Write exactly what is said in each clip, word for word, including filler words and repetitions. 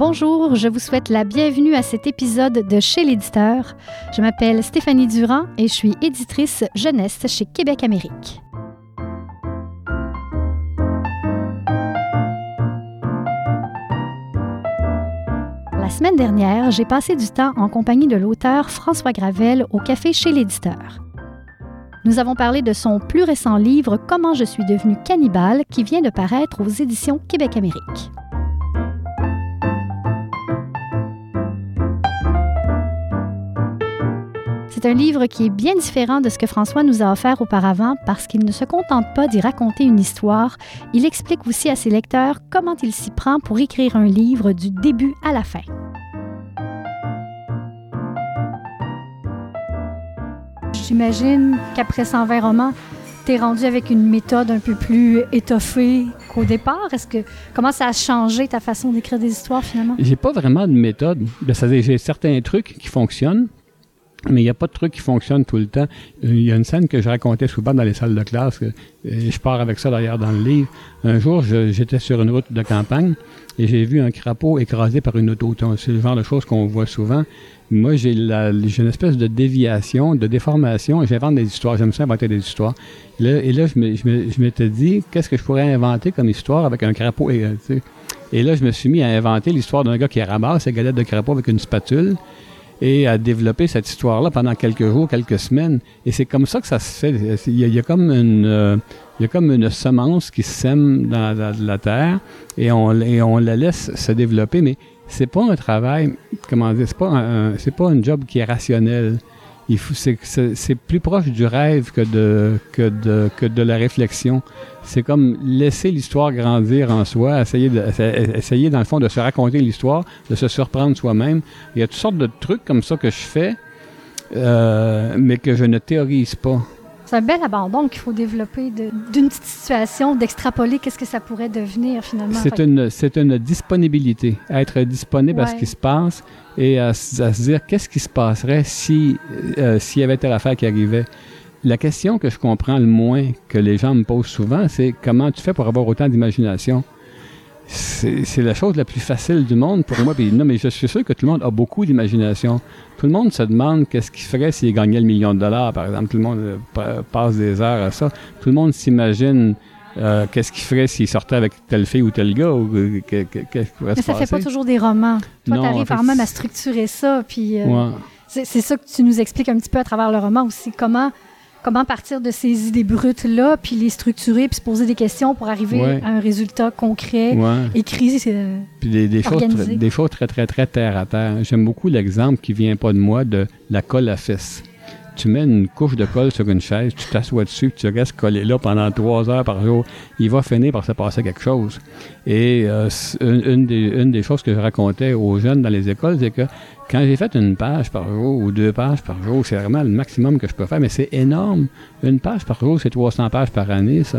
Bonjour, je vous souhaite la bienvenue à cet épisode de Chez l'éditeur. Je m'appelle Stéphanie Durand et je suis éditrice jeunesse chez Québec Amérique. La semaine dernière, j'ai passé du temps en compagnie de l'auteur François Gravel au café Chez l'éditeur. Nous avons parlé de son plus récent livre « Comment je suis devenu cannibale » qui vient de paraître aux éditions Québec Amérique. C'est un livre qui est bien différent de ce que François nous a offert auparavant parce qu'il ne se contente pas d'y raconter une histoire, il explique aussi à ses lecteurs comment il s'y prend pour écrire un livre du début à la fin. J'imagine qu'après cent vingt romans, tu es rendu avec une méthode un peu plus étoffée qu'au départ. Est-ce que, comment ça a changé ta façon d'écrire des histoires finalement? J'ai pas vraiment de méthode. C'est-à-dire, j'ai certains trucs qui fonctionnent, mais il n'y a pas de truc qui fonctionne tout le temps. Il y a une scène que je racontais souvent dans les salles de classe, que, et je pars avec ça d'ailleurs dans le livre. Un jour, je, j'étais sur une route de campagne et j'ai vu un crapaud écrasé par une auto. C'est le genre de choses qu'on voit souvent. Moi, j'ai, la, j'ai une espèce de déviation, de déformation, et j'invente des histoires. J'aime ça inventer des histoires. Là, et là, je, me, je, me, je m'étais dit, qu'est-ce que je pourrais inventer comme histoire avec un crapaud? Et, tu sais. Et là, je me suis mis à inventer l'histoire d'un gars qui ramasse ses galettes de crapaud avec une spatule et à développer cette histoire-là pendant quelques jours, quelques semaines. Et c'est comme ça que ça se fait. Il y a, il y a comme une... Euh, il y a comme une semence qui sème dans, dans la terre et on, et on la laisse se développer, mais c'est pas un travail, comment dire, c'est pas un, c'est pas un job qui est rationnel. Il faut, c'est, c'est, c'est plus proche du rêve que de, que de, que de la réflexion. C'est comme laisser l'histoire grandir en soi, essayer, de, essayer dans le fond de se raconter l'histoire, de se surprendre soi-même. Il y a toutes sortes de trucs comme ça que je fais, euh, mais que je ne théorise pas. C'est un bel abandon qu'il faut développer de, d'une petite situation, d'extrapoler qu'est-ce que ça pourrait devenir finalement. C'est une, c'est une disponibilité, être disponible ouais. à ce qui se passe et à, à se dire qu'est-ce qui se passerait si, euh, s'il y avait telle affaire qui arrivait. La question que je comprends le moins, que les gens me posent souvent, c'est comment tu fais pour avoir autant d'imagination? C'est, c'est la chose la plus facile du monde pour moi. Puis non, mais je suis sûr que tout le monde a beaucoup d'imagination. Tout le monde se demande qu'est-ce qu'il ferait s'il gagnait le million de dollars, par exemple. Tout le monde euh, passe des heures à ça. Tout le monde s'imagine euh, qu'est-ce qu'il ferait s'il sortait avec telle fille ou tel gars. Ou, euh, que, que, qu'est-ce qui pourrait mais se ça passer. Fait pas toujours des romans. Toi, tu arrives quand même à structurer ça. Puis euh, ouais. c'est, c'est ça que tu nous expliques un petit peu à travers le roman aussi. Comment... Comment partir de ces idées brutes-là, puis les structurer, puis se poser des questions pour arriver ouais. à un résultat concret, ouais. écrit, euh, puis des, des choses, très, des choses très, très, très terre à terre. J'aime beaucoup l'exemple qui vient pas de moi de la colle à fesses. Tu mets une couche de colle sur une chaise, tu t'assois dessus, puis tu restes collé là pendant trois heures par jour. Il va finir par se passer quelque chose. Et euh, une, une, des, une des choses que je racontais aux jeunes dans les écoles, c'est que quand j'ai fait une page par jour ou deux pages par jour, c'est vraiment le maximum que je peux faire, mais c'est énorme. Une page par jour, c'est trois cents pages par année, ça.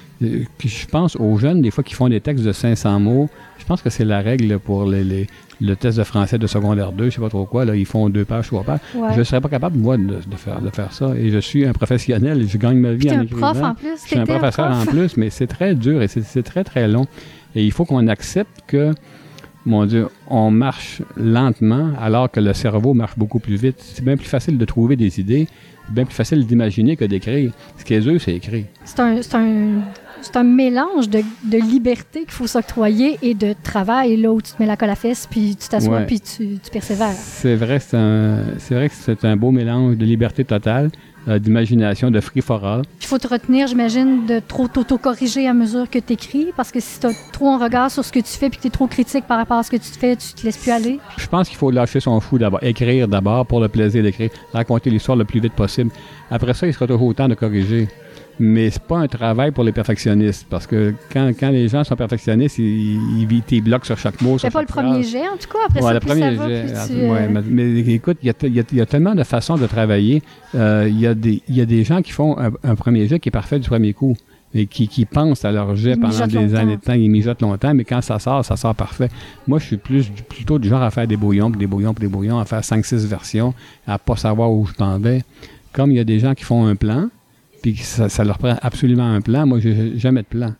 Puis je pense aux jeunes, des fois, qui font des textes de cinq cents mots. Je pense que c'est la règle pour les, les, le test de français de secondaire deux, je sais pas trop quoi. Là, ils font deux pages, trois pages. Ouais. Je ne serais pas capable, moi, de, de, faire, de faire ça. Et je suis un professionnel, je gagne ma vie en écrivant. Prof en plus. Je suis un professeur un prof. en plus, mais c'est très dur et c'est, c'est très, très long. Et il faut qu'on accepte que, mon Dieu, on marche lentement alors que le cerveau marche beaucoup plus vite. C'est bien plus facile de trouver des idées, c'est bien plus facile d'imaginer que d'écrire. Ce qui est dur, c'est écrire. C'est un, c'est un, c'est un mélange de, de liberté qu'il faut s'octroyer et de travail, là où tu te mets la colle à fesse, puis tu t'assois, ouais. puis tu, tu persévères. C'est vrai, c'est, un, c'est vrai que c'est un beau mélange de liberté totale, euh, d'imagination, de free-for-all. Il faut te retenir, j'imagine, de trop t'auto-corriger à mesure que tu écris, parce que si tu as trop un regard sur ce que tu fais puis que tu es trop critique par rapport à ce que tu fais, tu te laisses plus aller. Je pense qu'il faut lâcher son fou d'abord. Écrire d'abord pour le plaisir d'écrire. Raconter l'histoire le plus vite possible. Après ça, il sera toujours temps de corriger. Mais c'est pas un travail pour les perfectionnistes, parce que quand, quand les gens sont perfectionnistes, ils, ils, ils bloquent sur chaque mot. C'est pas le phrase. Premier jet, en tout cas. Après ouais, ça, le plus premier ça va, jet. plus tu, ouais, euh... mais, mais écoute, il y, y, y a tellement de façons de travailler. Euh, il y a des, il y a des gens qui font un, un premier jet qui est parfait du premier coup et qui, qui pensent à leur jet ils pendant des longtemps. années de temps. Ils mijotent longtemps, mais quand ça sort, ça sort parfait. Moi, je suis plus plutôt du genre à faire des bouillons, puis des bouillons, puis des bouillons, à faire cinq six versions, à pas savoir où je m'en vais. Comme il y a des gens qui font un plan, puis ça, ça leur prend absolument un plan. Moi, j'ai jamais de plan.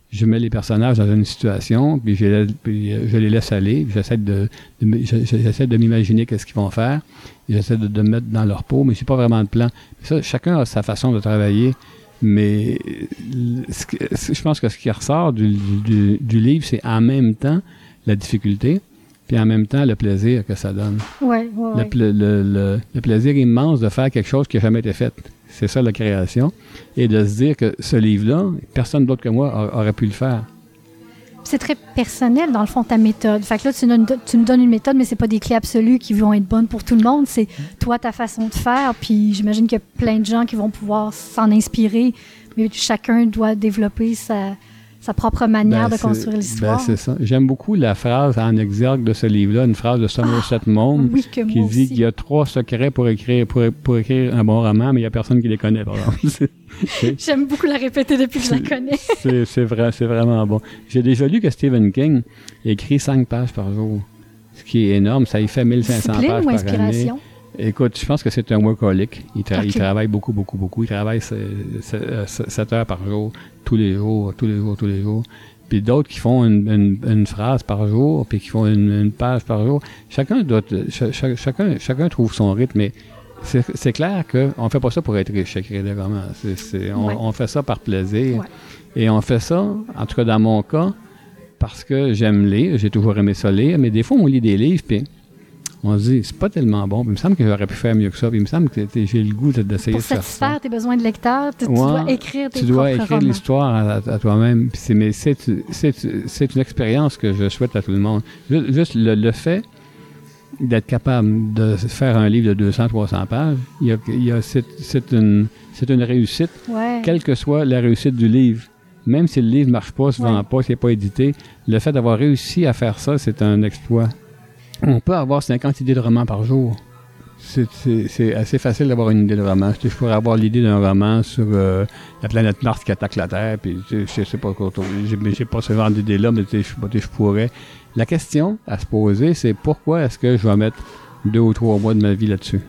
je mets les personnages dans une situation, puis je, puis je les laisse aller, puis j'essaie de, de j'essaie de m'imaginer qu'est-ce qu'ils vont faire, j'essaie de, de me mettre dans leur peau, mais j'ai pas vraiment de plan. Ça, chacun a sa façon de travailler, mais ce que, je pense que ce qui ressort du, du, du livre, c'est en même temps la difficulté, puis en même temps le plaisir que ça donne. Ouais, ouais, le, le, le, le plaisir immense de faire quelque chose qui n'a jamais été fait. C'est ça la création. Et de se dire que ce livre-là, personne d'autre que moi aurait pu le faire. C'est très personnel, dans le fond, ta méthode. Fait que là, tu nous, tu nous donnes une méthode, mais c'est pas des clés absolues qui vont être bonnes pour tout le monde. C'est toi, ta façon de faire. Puis j'imagine qu'il y a plein de gens qui vont pouvoir s'en inspirer. Mais chacun doit développer sa, sa propre manière ben, de construire l'histoire. Ben, c'est ça. J'aime beaucoup la phrase en exergue de ce livre-là, une phrase de Somerset Maugham, oui, que qui dit qu'il y a trois secrets pour écrire, pour, pour écrire un bon roman, mais il n'y a personne qui les connaît, par exemple. J'aime beaucoup la répéter depuis que je la connais. c'est, c'est, vrai, c'est vraiment bon. J'ai déjà lu que Stephen King écrit cinq pages par jour, ce qui est énorme. Ça y fait mille cinq cents pages par année. Écoute, je pense que c'est un workaholic. Il, tra- okay. il travaille beaucoup, beaucoup, beaucoup. Il travaille sept heures par jour, tous les jours, tous les jours, tous les jours. Puis d'autres qui font une, une, une phrase par jour, puis qui font une, une page par jour. Chacun doit, ch- ch- chacun, chacun trouve son rythme, mais c'est, c'est clair qu'on ne fait pas ça pour être riche, écrire des romans. C'est, c'est, on, ouais. on fait ça par plaisir. Ouais. Et on fait ça, en tout cas dans mon cas, parce que j'aime lire. J'ai toujours aimé ça lire, mais des fois, on lit des livres, puis on se dit, c'est pas tellement bon. Puis il me semble que j'aurais pu faire mieux que ça. Puis il me semble que j'ai le goût d'essayer de faire ça. Pour satisfaire tes besoins de lecteur, tu, ouais, tu dois écrire tes tu propres dois écrire romans. L'histoire à, à, à toi-même. Puis c'est, mais c'est, c'est, c'est une expérience que je souhaite à tout le monde. Juste, juste le, le fait d'être capable de faire un livre de deux cents à trois cents pages, il y a, il y a, c'est, c'est, une, c'est une réussite, ouais. quelle que soit la réussite du livre. Même si le livre ne marche pas, se vend ouais. pas, s'il n'est pas édité, le fait d'avoir réussi à faire ça, c'est un exploit. On peut avoir cinquante idées de romans par jour. C'est, c'est, c'est assez facile d'avoir une idée de roman. Je pourrais avoir l'idée d'un roman sur euh, la planète Mars qui attaque la Terre, puis je sais pas quoi. J'ai, j'ai pas ce genre d'idée-là, mais je, je pourrais. La question à se poser, c'est pourquoi est-ce que je vais mettre deux ou trois mois de ma vie là-dessus?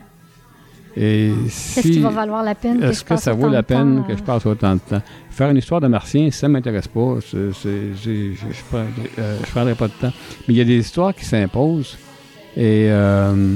Et si, Qu'est-ce qui va valoir la peine? Est-ce que, que ça vaut la peine temps, que je passe autant de temps? Faire une histoire de Martien, ça ne m'intéresse pas. C'est, c'est, j'ai, je ne prendrai, euh, prendrai pas de temps. Mais il y a des histoires qui s'imposent. Et, euh,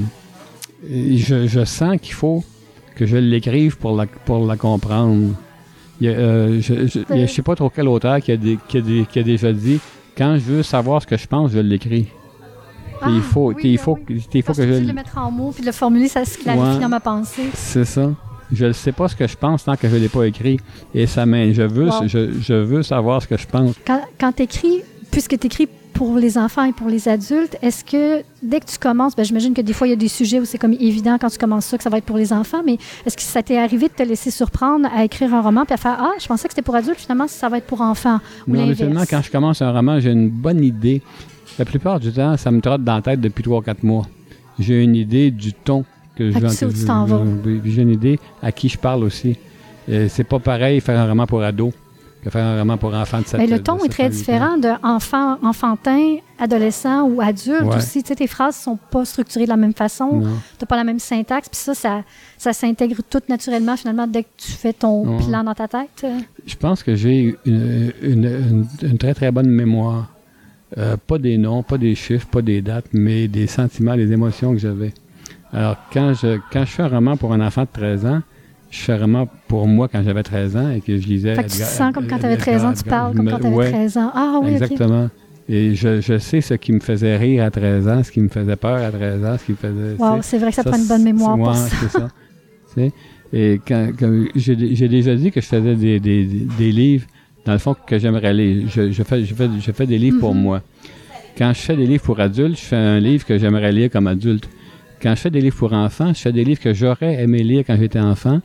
et je, je sens qu'il faut que je l'écrive pour la, pour la comprendre. Il y a, euh, je ne sais pas trop quel auteur qui a, des, qui, a des, qui a déjà dit « Quand je veux savoir ce que je pense, je l'écris ». Ah, il faut, oui, il faut, oui. il faut que je... le mettre en mots puis de le formuler, ça se clarifie ouais, dans ma pensée. C'est ça. Je ne sais pas ce que je pense tant que je ne l'ai pas écrit. Et ça m'aide. Je veux, wow. je, je veux savoir ce que je pense. Quand, quand tu écris, puisque tu écris pour les enfants et pour les adultes, est-ce que dès que tu commences, ben, j'imagine que des fois, il y a des sujets où c'est comme évident quand tu commences ça que ça va être pour les enfants, mais est-ce que ça t'est arrivé de te laisser surprendre à écrire un roman puis à faire « Ah, je pensais que c'était pour adultes, finalement, ça va être pour enfants. » ou non, l'inverse? Habituellement, quand je commence un roman, j'ai une bonne idée. La plupart du temps, ça me trotte dans la tête depuis trois à quatre mois. J'ai une idée du ton que je veux. Que tu t'en vas. J'ai une idée à qui je parle aussi. Et c'est pas pareil faire un roman pour ado que faire un roman pour enfants de sept ans. Mais le ton est très différent de enfant, enfantin, adolescent ou adulte ouais. aussi. Tu sais, tes phrases sont pas structurées de la même façon. Tu n'as pas la même syntaxe. Puis ça, ça, ça s'intègre tout naturellement finalement dès que tu fais ton ouais. plan dans ta tête. Je pense que j'ai une, une, une, une très, très bonne mémoire. Euh, pas des noms, pas des chiffres, pas des dates, mais des sentiments, des émotions que j'avais. Alors, quand je, quand je fais un roman pour un enfant de treize ans, je fais un roman pour moi quand j'avais treize ans et que je lisais... Fait que tu te sens comme quand tu avais treize ans, tu parles comme quand tu avais ouais, treize ans. Ah oui, exactement. Okay. Et je, je sais ce qui me faisait rire à treize ans, ce qui me faisait peur à treize ans, ce qui me faisait... Wow, c'est vrai que ça, ça prend une bonne mémoire pour ça. C'est ça. C'est, et quand, quand j'ai, j'ai déjà dit que je faisais des, des, des livres dans le fond, que j'aimerais lire. Je, je, fais, je, fais, je fais des livres mm-hmm. pour moi. Quand je fais des livres pour adultes, je fais un livre que j'aimerais lire comme adulte. Quand je fais des livres pour enfants, je fais des livres que j'aurais aimé lire quand j'étais enfant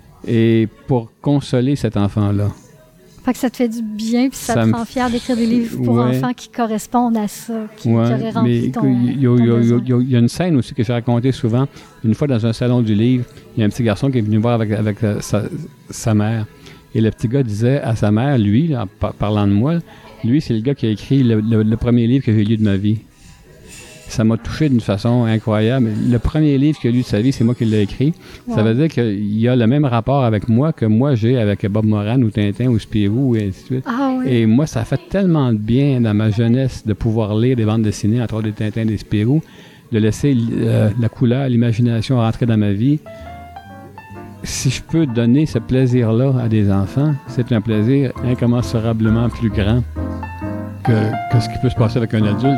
et pour consoler cet enfant-là. Fait que ça te fait du bien puis ça, ça te rend fier d'écrire des livres pour ouais. enfants qui correspondent à ça, qui, ouais, qui auraient rempli ton, il y, y, y, y a une scène aussi que j'ai racontée souvent. Une fois dans un salon du livre, il y a un petit garçon qui est venu voir avec, avec sa, sa mère. Et le petit gars disait à sa mère, lui, en par- parlant de moi, lui, c'est le gars qui a écrit le, le, le premier livre que j'ai lu de ma vie. Ça m'a touché d'une façon incroyable. Le premier livre qu'il a lu de sa vie, c'est moi qui l'ai écrit. Wow. Ça veut dire qu'il y a le même rapport avec moi que moi j'ai avec Bob Moran ou Tintin ou Spirou et ainsi de suite. Ah, oui. Oui. Et moi, ça a fait tellement de bien dans ma jeunesse de pouvoir lire des bandes dessinées, entre autres des Tintins, des Spirou, de laisser euh, la couleur, l'imagination rentrer dans ma vie. Si je peux donner ce plaisir-là à des enfants, c'est un plaisir incommensurablement plus grand que, que ce qui peut se passer avec un adulte.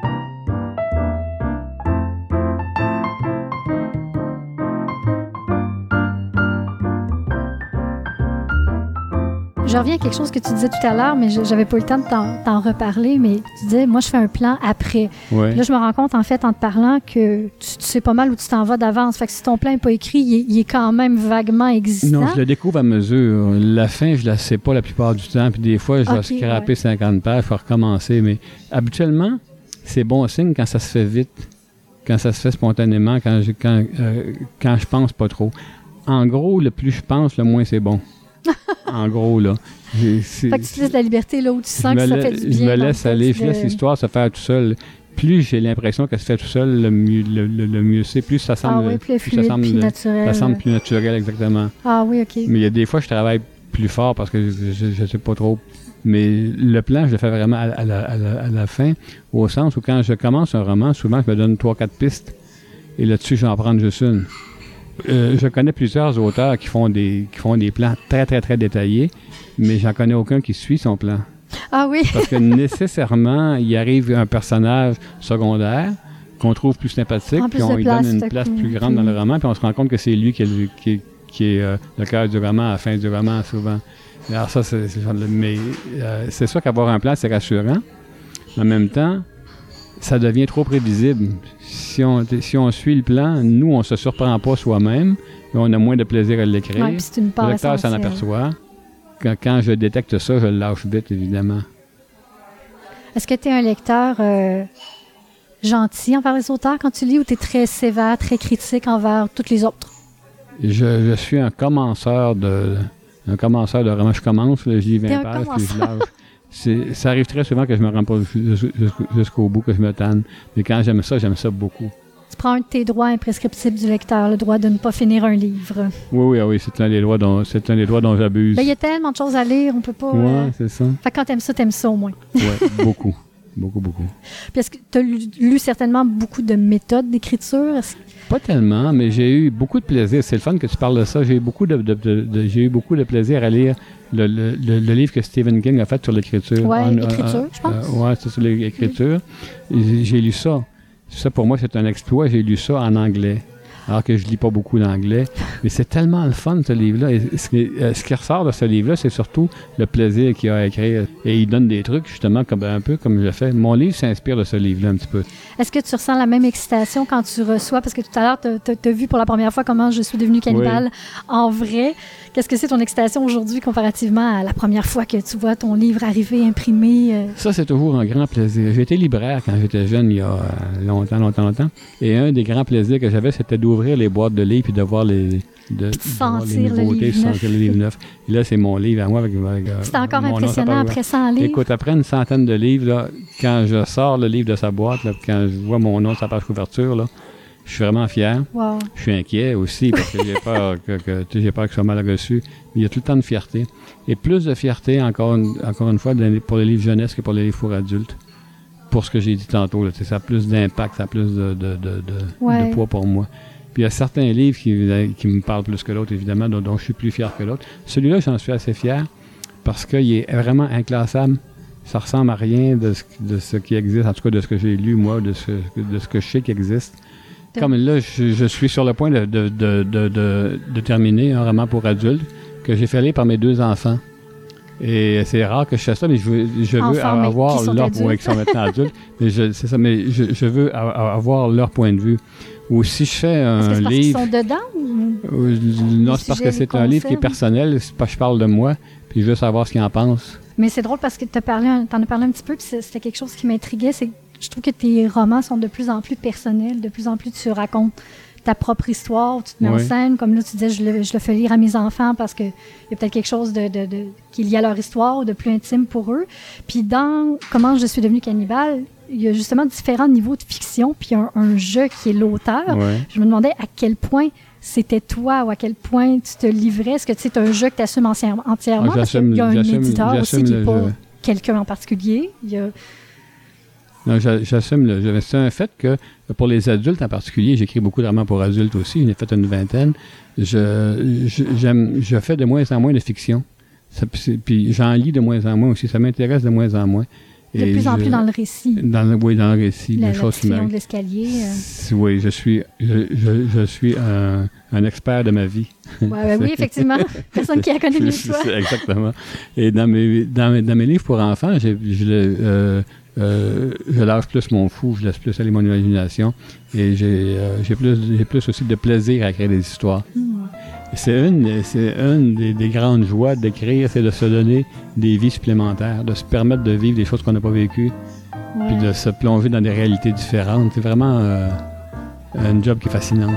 Je reviens à quelque chose que tu disais tout à l'heure, mais je n'avais pas eu le temps de t'en, t'en reparler, mais tu disais, moi, je fais un plan après. Ouais. Là, je me rends compte, en fait, en te parlant, que tu, tu sais pas mal où tu t'en vas d'avance. Fait que si ton plan n'est pas écrit, il est, il est quand même vaguement existant. Non, je le découvre à mesure. La fin, je la sais pas la plupart du temps, puis des fois, je vais okay, scraper ouais. cinquante pages, je vais recommencer, mais habituellement, c'est bon signe quand ça se fait vite, quand ça se fait spontanément, quand je, quand, euh, quand je pense pas trop. En gros, le plus je pense, le moins c'est bon. En gros, là. C'est, fait que tu te laisses la liberté là où tu sens que ça la, fait du bien. Je me laisse aller, je laisse de... l'histoire se faire tout seul. Plus j'ai l'impression qu'elle se fait tout seul, le mieux, le, le, le mieux c'est. Plus ça semble, ah oui, plus, plus fluide, ça semble, plus naturel. Ça semble plus naturel, exactement. Ah oui, OK. Mais il y a des fois, je travaille plus fort parce que je ne sais pas trop. Mais le plan, je le fais vraiment à, à, la, à, la, à la fin, au sens où quand je commence un roman, souvent, je me donne trois quatre pistes et là-dessus, je vais en prendre juste une. Euh, je connais plusieurs auteurs qui font des qui font des plans très, très, très détaillés, mais j'en connais aucun qui suit son plan. Ah oui? Parce que nécessairement, il arrive un personnage secondaire qu'on trouve plus sympathique, puis on lui donne une place plus grande dans le roman, puis on se rend compte que c'est lui qui est, qui, qui est euh, le cœur du roman à la fin du roman, souvent. Alors ça, c'est, c'est, mais, euh, c'est sûr qu'avoir un plan, c'est rassurant. Mais en même temps, ça devient trop prévisible. Si on, si on suit le plan, nous, on ne se surprend pas soi-même, et on a moins de plaisir à l'écrire. Ouais, c'est une part le lecteur essentielle. s'en aperçoit. Quand, quand je détecte ça, je le lâche vite, évidemment. Est-ce que tu es un lecteur euh, gentil envers les auteurs quand tu lis, ou tu es très sévère, très critique envers tous les autres? Je, je suis un commenceur de, un commenceur de romans. Je commence, je lis vingt pages, puis je lâche. C'est, ça arrive très souvent que je me rends pas jusqu'au bout, que je me tanne. Mais quand j'aime ça, j'aime ça beaucoup. Tu prends un de tes droits imprescriptibles du lecteur, le droit de ne pas finir un livre. Oui, oui, oui, c'est un des droits dont, c'est un des droits dont j'abuse. Ben, il y a tellement de choses à lire, on peut pas... Oui, euh... c'est ça. Fait que quand t'aimes ça, t'aimes ça au moins. Oui, beaucoup. Beaucoup, beaucoup. Puis est-ce que tu as lu, lu certainement beaucoup de méthodes d'écriture? Est-ce... Pas tellement, mais j'ai eu beaucoup de plaisir. C'est le fun que tu parles de ça. J'ai eu beaucoup de, de, de, de, j'ai eu beaucoup de plaisir à lire le, le, le, le livre que Stephen King a fait sur l'écriture. Oui, l'écriture, je pense. Euh, oui, c'est sur l'écriture. Oui. J'ai lu ça. Ça, pour moi, c'est un exploit. J'ai lu ça en anglais, alors que je lis pas beaucoup d'anglais. Mais c'est tellement le fun, ce livre-là. Et ce, qui, ce qui ressort de ce livre-là, c'est surtout le plaisir qu'il a à écrire. Et il donne des trucs, justement, comme, un peu comme je fais. Mon livre s'inspire de ce livre-là un petit peu. Est-ce que tu ressens la même excitation quand tu reçois, parce que tout à l'heure, tu as vu pour la première fois comment je suis devenue cannibale oui. en vrai. Qu'est-ce que c'est ton excitation aujourd'hui comparativement à la première fois que tu vois ton livre arriver, imprimé? Euh... Ça, c'est toujours un grand plaisir. J'ai été libraire quand j'étais jeune, il y a longtemps, longtemps, longtemps. Et un des grands plaisirs que j'avais, c'était d'ouvrir les boîtes de livres et de voir les, de, sentir de voir les nouveautés, le livre sentir le livre neuf. Et là, c'est mon livre à moi. Avec, avec, c'est encore impressionnant nom, après cent livres. Écoute, après une centaine de livres, là, quand je sors le livre de sa boîte, là, quand je vois mon nom sur sa page couverture, là, je suis vraiment fier. Wow. Je suis inquiet aussi parce que j'ai peur que, que, que, j'ai peur que ce soit mal reçu. Mais il y a tout le temps de fierté. Et plus de fierté, encore une, encore une fois, pour les livres jeunesse que pour les livres pour adultes. Pour ce que j'ai dit tantôt, là, ça a plus d'impact, ça a plus de, de, de, de, ouais. de poids pour moi. Puis il y a certains livres qui, qui me parlent plus que l'autre, évidemment, dont, dont je suis plus fier que l'autre. Celui-là, j'en suis assez fier parce qu'il est vraiment inclassable. Ça ressemble à rien de ce, de ce qui existe, en tout cas de ce que j'ai lu, moi, de ce, de ce que je sais qui existe. Comme là, je, je suis sur le point de, de, de, de, de, de terminer un roman pour adultes que j'ai fait lire par mes deux enfants. Et c'est rare que je fasse ça, mais je veux, je veux Enfants, avoir qui leur point, qui sont maintenant adultes. Mais je, c'est ça, mais je, je veux avoir leur point de vue. Ou si je fais un Est-ce que c'est livre. Parce qu'ils sont dedans ou... Non, c'est parce que c'est un livre qui est personnel. C'est parce que je parle de moi, puis je veux savoir ce qu'ils en pensent. Mais c'est drôle parce que tu en as parlé un petit peu, puis c'était quelque chose qui m'intriguait. C'est je trouve que tes romans sont de plus en plus personnels, de plus en plus tu racontes ta propre histoire, tu te mets oui. en scène, comme là tu disais, je le, je le fais lire à mes enfants parce qu'il y a peut-être quelque chose de, de, de, qui est lié à leur histoire ou de plus intime pour eux. Puis dans Comment je suis devenue cannibale, il y a justement différents niveaux de fiction, puis un, un jeu qui est l'auteur. Oui. Je me demandais à quel point c'était toi ou à quel point tu te livrais. Est-ce que c'est un jeu que tu assumes entièrement? Ah, parce qu'il y a un éditeur aussi qui n'est pas... quelqu'un en particulier? Il y a... Non, j'assume. Le, c'est un fait que pour les adultes en particulier, j'écris beaucoup de romans pour adultes aussi, j'en ai fait une vingtaine. Je, je, j'aime, je fais de moins en moins de fiction. Ça, puis j'en lis de moins en moins aussi. Ça m'intéresse de moins en moins. De Et plus en je, plus dans le récit. Dans le, oui, dans le récit. La, des choses qui de l'escalier. Euh... Oui, je suis, je, je, je suis un, un expert de ma vie. Ouais, ouais, oui, effectivement. Personne qui la connaît mieux que toi. Exactement. Et dans mes, dans mes, dans mes livres pour enfants, j'ai, je, euh, euh, je lâche plus mon fou, je laisse plus aller mon imagination. Et j'ai, euh, j'ai, plus, j'ai plus aussi de plaisir à créer des histoires. Mm. C'est une, c'est une des, des grandes joies d'écrire, c'est de se donner des vies supplémentaires, de se permettre de vivre des choses qu'on n'a pas vécues, ouais. Puis de se plonger dans des réalités différentes. C'est vraiment euh, un job qui est fascinante.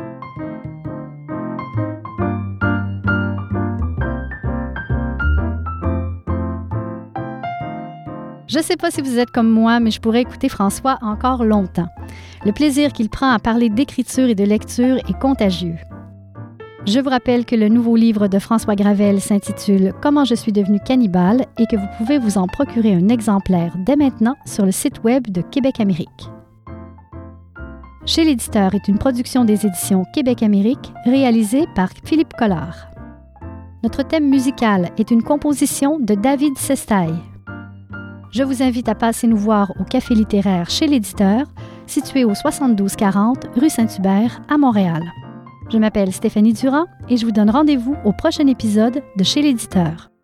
Je ne sais pas si vous êtes comme moi, mais je pourrais écouter François encore longtemps. Le plaisir qu'il prend à parler d'écriture et de lecture est contagieux. Je vous rappelle que le nouveau livre de François Gravel s'intitule « Comment je suis devenu cannibale » et que vous pouvez vous en procurer un exemplaire dès maintenant sur le site web de Québec Amérique. Chez l'éditeur est une production des éditions Québec Amérique réalisée par Philippe Collard. Notre thème musical est une composition de David Sestaille. Je vous invite à passer nous voir au Café littéraire chez l'éditeur, situé au soixante-douze quarante rue Saint-Hubert à Montréal. Je m'appelle Stéphanie Durand et je vous donne rendez-vous au prochain épisode de Chez l'éditeur.